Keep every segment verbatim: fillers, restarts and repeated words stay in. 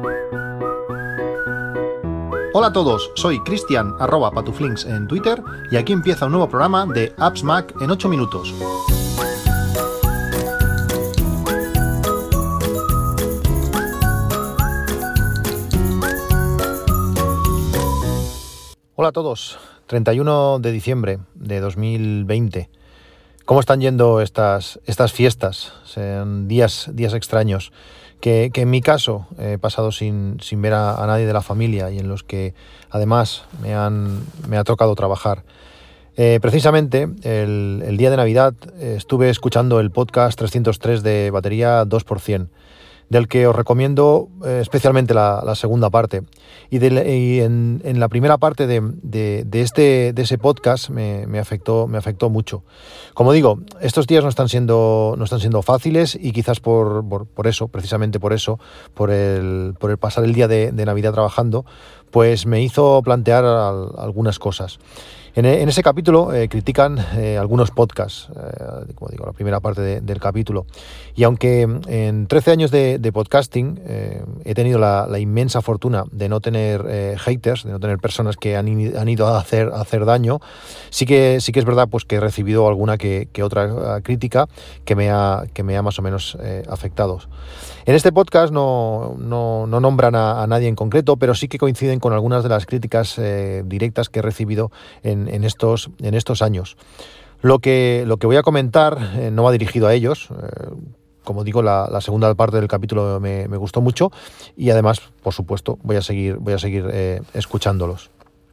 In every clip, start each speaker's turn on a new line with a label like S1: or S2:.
S1: Hola a todos, soy Cristian, arroba patuflinks en Twitter, y aquí empieza un nuevo programa de Apps Mac en ocho minutos. Hola a todos, treinta y uno de diciembre de dos mil veinte. ¿Cómo están yendo estas, estas fiestas? Son días, días extraños que, que en mi caso he pasado sin, sin ver a, a nadie de la familia y en los que además me, han, me ha tocado trabajar. Eh, precisamente el, el día de Navidad eh, estuve escuchando el podcast trescientos tres de batería dos por ciento, del que os recomiendo eh, especialmente la, la segunda parte. Y, de, y en, en la primera parte de, de, de, este, de ese podcast me, me, afectó, me afectó mucho. Como digo, estos días no están siendo, no están siendo fáciles y quizás por, por, por eso, precisamente por eso, por el, por el pasar el día de, de Navidad trabajando, pues me hizo plantear al, algunas cosas. En, en ese capítulo eh, critican eh, algunos podcasts, eh, como digo, la primera parte de, del capítulo. Y aunque en trece años de, de podcasting eh, he tenido la, la inmensa fortuna de no tener eh, haters, de no tener personas que han, han ido a hacer, a hacer daño, sí que, sí que es verdad pues, que he recibido alguna que, que otra crítica que me ha, que me ha más o menos eh, afectado. En este podcast no, no, no nombran a, a nadie en concreto, pero sí que coinciden con algunas de las críticas eh, directas que he recibido en, en, estos, en estos años. Lo que, lo que voy a comentar eh, no va dirigido a ellos. Eh, como digo, la, la segunda parte del capítulo me, me gustó mucho y además, por supuesto, voy a seguir, voy a seguir eh, escuchándolos.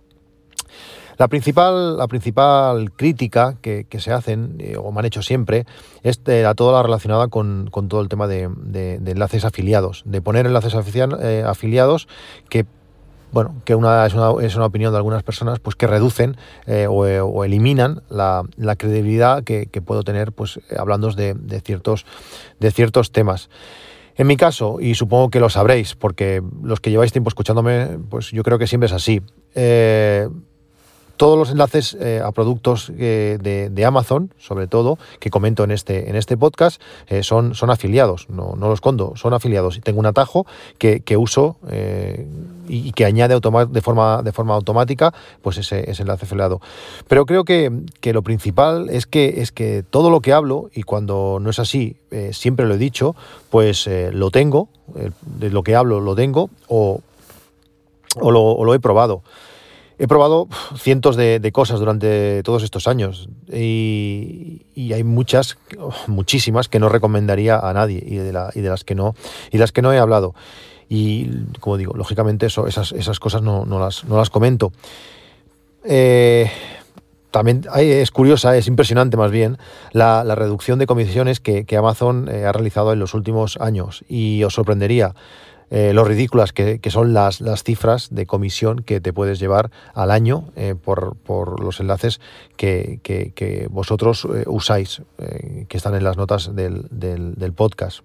S1: La principal, la principal crítica que, que se hacen, eh, o me han hecho siempre, es eh, a toda la relacionada con, con todo el tema de, de, de enlaces afiliados, de poner enlaces afici- eh, afiliados que, bueno, que una, es, una, es una opinión de algunas personas, pues que reducen eh, o, o eliminan la, la credibilidad que, que puedo tener, pues hablando de, de, ciertos, de ciertos temas. En mi caso, y supongo que lo sabréis, porque los que lleváis tiempo escuchándome, pues yo creo que siempre es así. Eh, Todos los enlaces eh, a productos eh, de, de Amazon, sobre todo, que comento en este, en este podcast, eh, son, son afiliados, no, no los escondo, son afiliados. Y tengo un atajo que, que uso eh, y, y que añade automa- de, forma, de forma automática pues ese, ese enlace afiliado. Pero creo que, que lo principal es que, es que todo lo que hablo, y cuando no es así, eh, siempre lo he dicho, pues eh, lo tengo, eh, de lo que hablo lo tengo o, o, lo, o lo he probado. He probado cientos de, de cosas durante todos estos años y, y hay muchas, muchísimas que no recomendaría a nadie y de, la, y de las que no y las que no he hablado. Y como digo, lógicamente eso, esas, esas cosas no, no, las, no las comento. Eh, también hay, es curiosa, es impresionante más bien, la, la reducción de comisiones que, que Amazon eh, ha realizado en los últimos años y os sorprendería Eh, lo ridículas que, que son las, las cifras de comisión que te puedes llevar al año eh, por, por los enlaces que, que, que vosotros eh, usáis, eh, que están en las notas del, del, del podcast.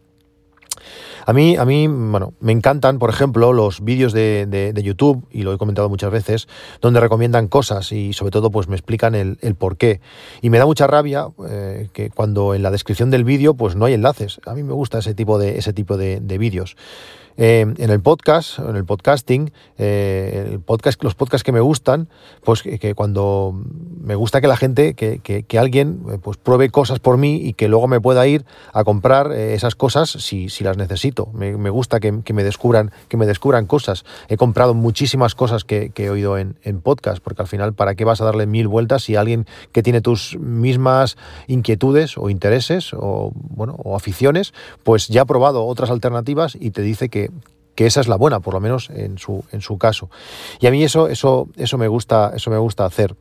S1: A mí, a mí, bueno, me encantan, por ejemplo, los vídeos de, de, de YouTube, y lo he comentado muchas veces, donde recomiendan cosas y sobre todo pues me explican el, el por qué. Y me da mucha rabia eh, que cuando en la descripción del vídeo pues no hay enlaces. A mí me gusta ese tipo de, ese tipo de, de vídeos. Eh, en el podcast, en el podcasting, eh, el podcast, los podcasts que me gustan, pues que, que cuando me gusta que la gente, que, que, que alguien pues pruebe cosas por mí y que luego me pueda ir a comprar eh, esas cosas si, si las necesito. Me, me gusta que, que me descubran, que me descubran cosas. He comprado muchísimas cosas que, que he oído en, en podcast, porque al final, ¿para qué vas a darle mil vueltas si alguien que tiene tus mismas inquietudes o intereses o bueno o aficiones, pues ya ha probado otras alternativas y te dice que que esa es la buena, por lo menos en su en su caso. Y a mí eso eso eso me gusta eso me gusta hacer.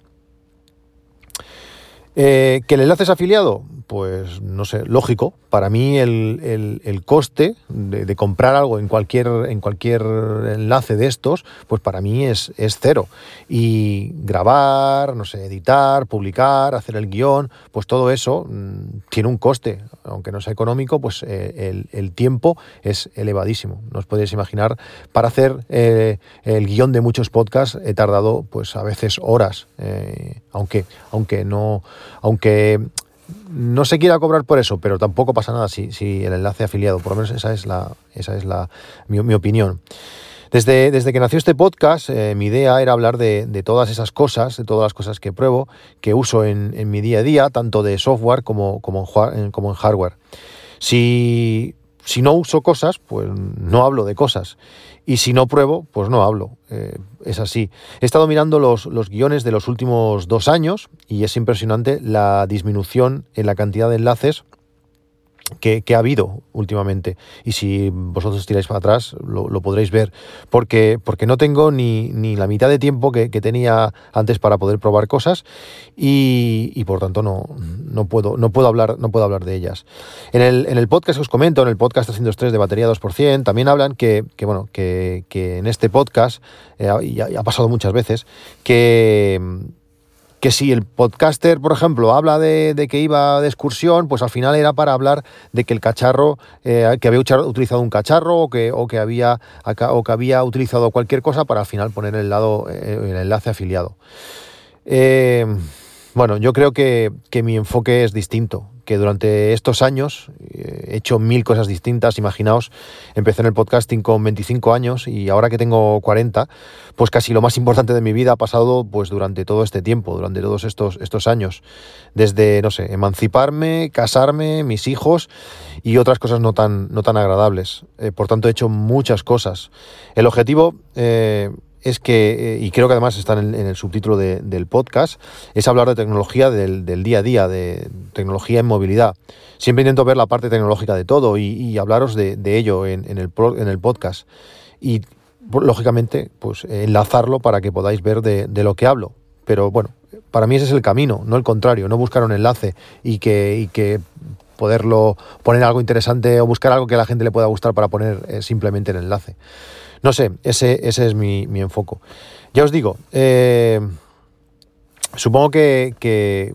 S1: Eh, ¿Que el enlace es afiliado? Pues no sé, lógico. Para mí el, el, el coste de, de comprar algo en cualquier, en cualquier enlace de estos, pues para mí es, es cero. Y grabar, no sé, editar, publicar, hacer el guión, pues todo eso mmm, tiene un coste. Aunque no sea económico, pues eh, el, el tiempo es elevadísimo. No os podéis imaginar, para hacer eh, el guión de muchos podcasts he tardado pues a veces horas, eh, aunque, aunque no... aunque no se quiera cobrar por eso, pero tampoco pasa nada si, si el enlace afiliado, por lo menos esa es la, esa es la mi, mi opinión. Desde, desde que nació este podcast, eh, mi idea era hablar de, de todas esas cosas, de todas las cosas que pruebo, que uso en, en mi día a día, tanto de software como, como, en, como en hardware. Si, si no uso cosas, pues no hablo de cosas. Y si no pruebo, pues no hablo. Eh, es así. He estado mirando los, los guiones de los últimos dos años y es impresionante la disminución en la cantidad de enlaces Que, que ha habido últimamente, y si vosotros tiráis para atrás lo, lo podréis ver, porque, porque no tengo ni, ni la mitad de tiempo que, que tenía antes para poder probar cosas y, y por tanto no, no, puedo, no, puedo hablar, no puedo hablar de ellas. En el, en el podcast que os comento, en el podcast trescientos tres de batería dos por ciento, también hablan que, que, bueno, que, que en este podcast, eh, y ha, y ha pasado muchas veces, que... que si el podcaster, por ejemplo, habla de, de que iba de excursión, pues al final era para hablar de que el cacharro, eh, que había utilizado un cacharro o que, o, que había, o que había utilizado cualquier cosa para al final poner el, lado, eh, el enlace afiliado. Eh, bueno, yo creo que, que mi enfoque es distinto, que durante estos años he hecho mil cosas distintas. Imaginaos, empecé en el podcasting con veinticinco años y ahora que tengo cuarenta, pues casi lo más importante de mi vida ha pasado pues durante todo este tiempo, durante todos estos, estos años. Desde, no sé, emanciparme, casarme, mis hijos y otras cosas no tan, no tan agradables. Eh, por tanto, he hecho muchas cosas. El objetivo... Eh, es que, y creo que además está en el, en el subtítulo de, del podcast, es hablar de tecnología del, del día a día, de tecnología en movilidad. Siempre intento ver la parte tecnológica de todo y, y hablaros de, de ello en, en, el, en el podcast. Y, lógicamente, pues enlazarlo para que podáis ver de, de lo que hablo. Pero, bueno, para mí ese es el camino, no el contrario, no buscar un enlace y que, y que poderlo poner algo interesante o buscar algo que a la gente le pueda gustar para poner eh, simplemente el enlace. No sé, ese, ese es mi, mi enfoque. Ya os digo, eh, supongo que, que,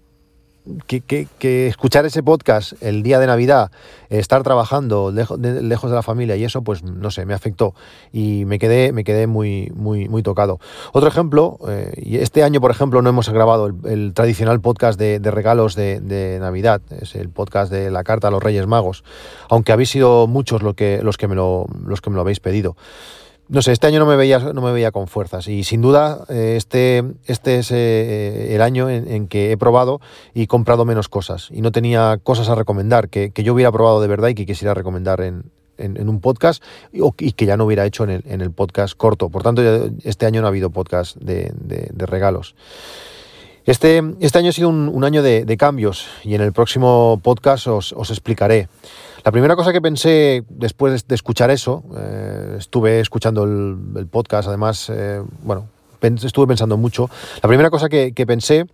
S1: que, que, que escuchar ese podcast el día de Navidad, estar trabajando lejos de, lejos de la familia y eso, pues no sé, me afectó y me quedé, me quedé muy, muy, muy tocado. Otro ejemplo, eh, y este año, por ejemplo, no hemos grabado el, el tradicional podcast de, de regalos de, de Navidad, es el podcast de la carta a los Reyes Magos, aunque habéis sido muchos los que, los que, me, lo, los que me lo habéis pedido. No sé, este año no me veía, no me veía con fuerzas y sin duda eh, este, este es eh, el año en, en que he probado y comprado menos cosas y no tenía cosas a recomendar que, que yo hubiera probado de verdad y que quisiera recomendar en, en, en un podcast y, y que ya no hubiera hecho en el, en el podcast corto. Por tanto, este año no ha habido podcast de, de, de regalos. Este, este año ha sido un, un año de, de cambios y en el próximo podcast os, os explicaré. La primera cosa que pensé después de escuchar eso, eh, estuve escuchando el, el podcast, además, eh, bueno, pen, estuve pensando mucho. La primera cosa que, que pensé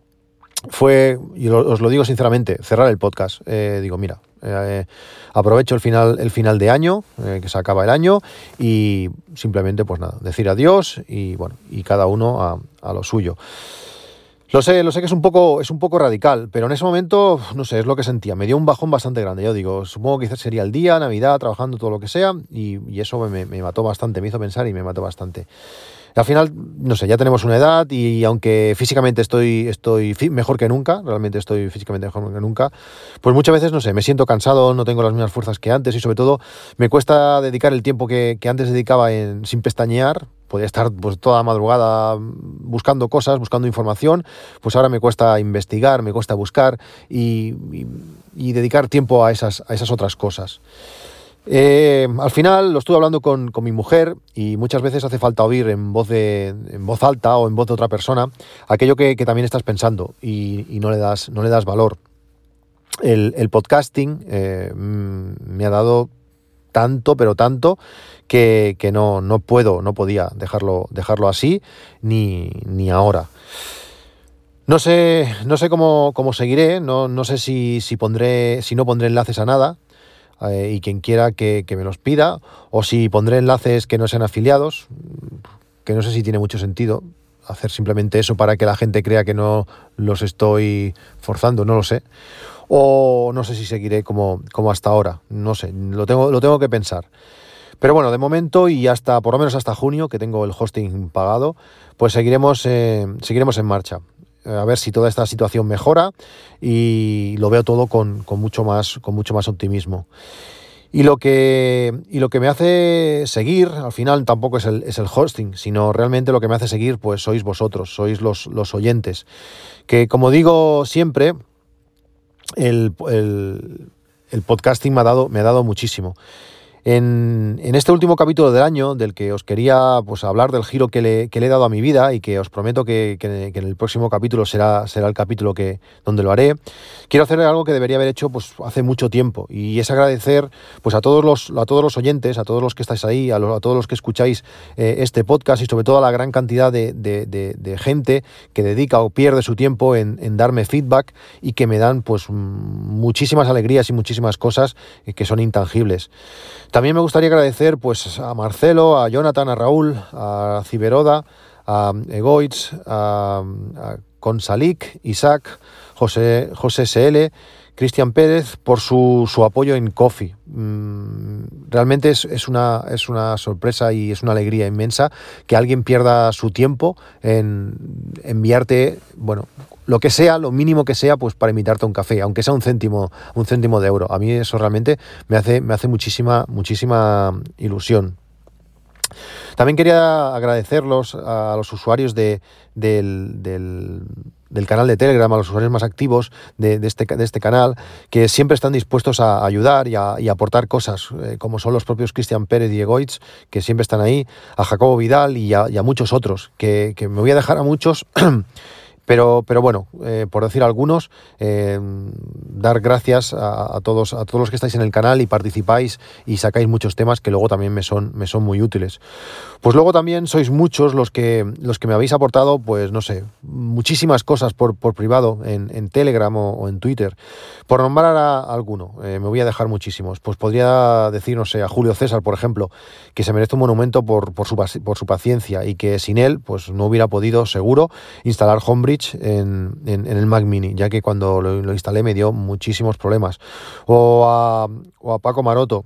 S1: fue, y lo, os lo digo sinceramente, cerrar el podcast. Eh, digo, mira, eh, aprovecho el final, el final de año, eh, que se acaba el año, y simplemente, pues nada, decir adiós y bueno, y cada uno a, a lo suyo. Lo sé, lo sé que es un poco, es un poco radical, pero en ese momento, no sé, es lo que sentía. Me dio un bajón bastante grande. Yo digo, supongo que quizás sería el día, Navidad, trabajando, todo lo que sea, y, y eso me, me mató bastante, me hizo pensar y me mató bastante. Al final, no sé, ya tenemos una edad y aunque físicamente estoy, estoy mejor que nunca, realmente estoy físicamente mejor que nunca, pues muchas veces, no sé, me siento cansado, no tengo las mismas fuerzas que antes y sobre todo me cuesta dedicar el tiempo que, que antes dedicaba en, sin pestañear. Podía estar pues toda la madrugada buscando cosas, buscando información, pues ahora me cuesta investigar, me cuesta buscar y, y, y dedicar tiempo a esas, a esas otras cosas. Eh, al final lo estuve hablando con, con mi mujer y muchas veces hace falta oír en voz, de, en voz alta o en voz de otra persona aquello que, que también estás pensando y, y no le das, no le das valor. El, el podcasting eh, me ha dado tanto, pero tanto, que, que no, no puedo, no podía dejarlo, dejarlo así, ni, ni ahora. No sé, no sé cómo, cómo seguiré, no, no sé si, si, pondré, si no pondré enlaces a nada, eh, y quien quiera que, que me los pida, o si pondré enlaces que no sean afiliados, que no sé si tiene mucho sentido hacer simplemente eso para que la gente crea que no los estoy forzando, no lo sé. O no sé si seguiré como, como hasta ahora, no sé, lo tengo, lo tengo que pensar. Pero bueno, de momento y hasta por lo menos hasta junio, que tengo el hosting pagado, pues seguiremos, eh, seguiremos en marcha. a ver si toda esta situación mejora, y lo veo todo con, con mucho más, con mucho más optimismo. Y lo que, y lo que me hace seguir, al final tampoco es el, es el hosting, sino realmente lo que me hace seguir, pues sois vosotros, sois los, los oyentes. Que, como digo siempre, el, el, el podcasting me ha dado, me ha dado muchísimo. En, en este último capítulo del año, del que os quería pues hablar del giro que le, que le he dado a mi vida, y que os prometo que, que, que en el próximo capítulo será, será el capítulo que, donde lo haré, quiero hacer algo que debería haber hecho pues hace mucho tiempo, y es agradecer pues a todos los, a todos los oyentes, a todos los que estáis ahí, a, los, a todos los que escucháis eh, este podcast, y sobre todo a la gran cantidad de, de, de, de gente que dedica o pierde su tiempo en, en darme feedback, y que me dan pues muchísimas alegrías y muchísimas cosas que son intangibles. También me gustaría agradecer pues a Marcelo, a Jonathan, a Raúl, a Ciberoda, a Egoitz, a, a Consalic, Isaac, José, José S L, Cristian Pérez, por su, su apoyo en Ko-fi. Realmente es, es, una, es una sorpresa y es una alegría inmensa que alguien pierda su tiempo en enviarte, bueno, lo que sea, lo mínimo que sea, pues para invitarte a un café, aunque sea un céntimo, un céntimo de euro. A mí eso realmente me hace, me hace muchísima, muchísima ilusión. También quería agradecerlos a los usuarios de, del, del, del canal de Telegram, a los usuarios más activos de, de, este, de este canal, que siempre están dispuestos a ayudar y a, y a aportar cosas, eh, como son los propios Cristian Pérez y Egoitz, que siempre están ahí, a Jacobo Vidal y a, y a muchos otros, que, que me voy a dejar a muchos... Pero, pero bueno, eh, por decir algunos, eh, dar gracias a, a todos a todos los que estáis en el canal y participáis y sacáis muchos temas que luego también me son, me son muy útiles. Pues luego también sois muchos los que, los que me habéis aportado, pues no sé, muchísimas cosas por, por privado en, en Telegram o, o en Twitter. Por nombrar a alguno, eh, me voy a dejar muchísimos. Pues podría decir, no sé, a Julio César, por ejemplo, que se merece un monumento por, por, su, por su paciencia, y que sin él pues no hubiera podido, seguro, instalar Homebridge En, en, en el Mac Mini, ya que cuando lo, lo instalé me dio muchísimos problemas. O a, o a Paco Maroto,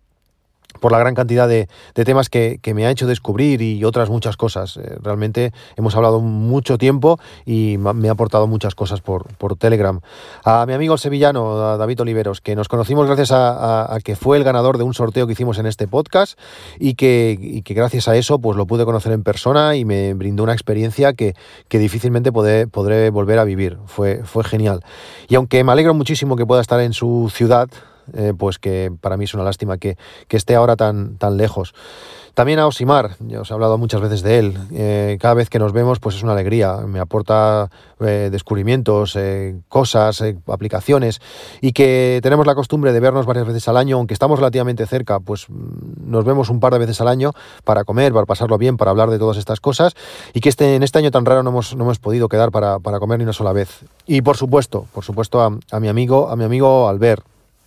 S1: por la gran cantidad de, de temas que, que me ha hecho descubrir, y otras muchas cosas. Eh, realmente hemos hablado mucho tiempo y me ha aportado muchas cosas por, por Telegram. A mi amigo el sevillano, a David Oliveros, que nos conocimos gracias a, a, a que fue el ganador de un sorteo que hicimos en este podcast, y que, y que gracias a eso pues lo pude conocer en persona y me brindó una experiencia que, que difícilmente podré, podré volver a vivir. Fue, fue genial. Y aunque me alegro muchísimo que pueda estar en su ciudad, Eh, pues que para mí es una lástima que, que esté ahora tan, tan lejos. También a Osimar, ya os he hablado muchas veces de él, eh, cada vez que nos vemos pues es una alegría, me aporta eh, descubrimientos, eh, cosas, eh, aplicaciones, y que tenemos la costumbre de vernos varias veces al año, aunque estamos relativamente cerca, pues nos vemos un par de veces al año para comer, para pasarlo bien, para hablar de todas estas cosas, y que este, en este año tan raro no hemos, no hemos podido quedar para, para comer ni una sola vez. Y por supuesto, por supuesto a, a mi amigo, a mi amigo Albert,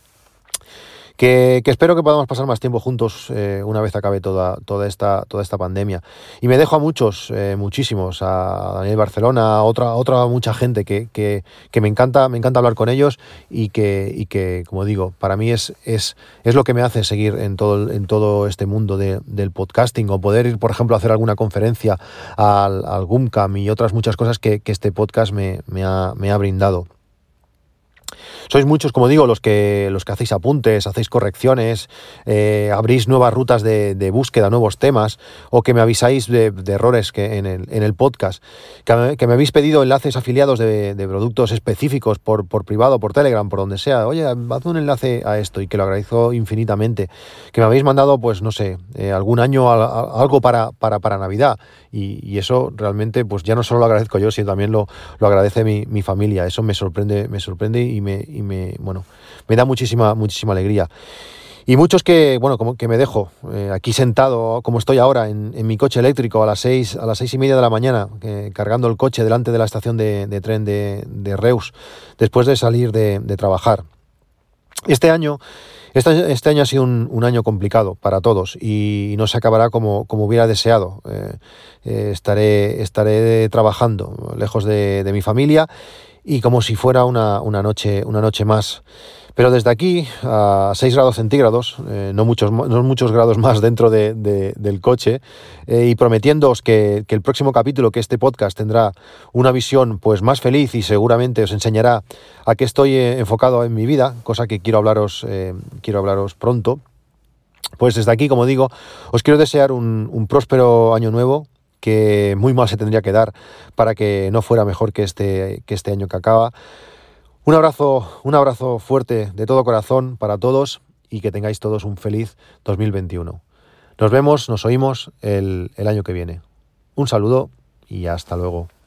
S1: Que, que espero que podamos pasar más tiempo juntos eh, una vez acabe toda, toda, esta, toda esta pandemia. Y me dejo a muchos, eh, muchísimos, a Daniel Barcelona, a otra, otra mucha gente que, que, que me encanta, me encanta hablar con ellos, y que, y que como digo, para mí es, es, es lo que me hace seguir en todo, en todo este mundo de, del podcasting, o poder ir, por ejemplo, a hacer alguna conferencia al, al GUMCAM y otras muchas cosas que, que este podcast me, me, ha, me ha brindado. Sois muchos, como digo, los que los que hacéis apuntes, hacéis correcciones, eh, abrís nuevas rutas de, de búsqueda, nuevos temas, o que me avisáis de, de errores que en, el, en el podcast, que me, que me habéis pedido enlaces afiliados de, de productos específicos por, por privado, por Telegram, por donde sea. Oye, haz un enlace a esto, y que lo agradezco infinitamente. Que me habéis mandado, pues no sé, eh, algún año a, a, algo para, para, para Navidad, y, y eso realmente, pues ya no solo lo agradezco yo, sino también lo, lo agradece mi, mi familia. Eso me sorprende, me sorprende y me y me, bueno, me da muchísima, muchísima alegría. Y muchos que, bueno, como que me dejo eh, aquí sentado, como estoy ahora, en, en mi coche eléctrico a las seis, a las seis y media de la mañana, eh, cargando el coche delante de la estación de, de tren de, de Reus, después de salir de, de trabajar. Este año Este, este año ha sido un, un año complicado para todos y no se acabará como, como hubiera deseado. Eh, eh, estaré, estaré trabajando lejos de, de mi familia y como si fuera una, una, noche, una noche más. Pero desde aquí, a seis grados centígrados, eh, no, muchos, no muchos grados más dentro de, de, del coche, eh, y prometiéndoos que, que el próximo capítulo, que este podcast tendrá una visión pues más feliz y seguramente os enseñará a qué estoy eh, enfocado en mi vida, cosa que quiero hablaros, eh, quiero hablaros pronto. Pues desde aquí, como digo, os quiero desear un, un próspero año nuevo, que muy mal se tendría que dar para que no fuera mejor que este, que este año que acaba. Un abrazo, un abrazo fuerte de todo corazón para todos y que tengáis todos un feliz dos mil veintiuno. Nos vemos, nos oímos el, el año que viene. Un saludo y hasta luego.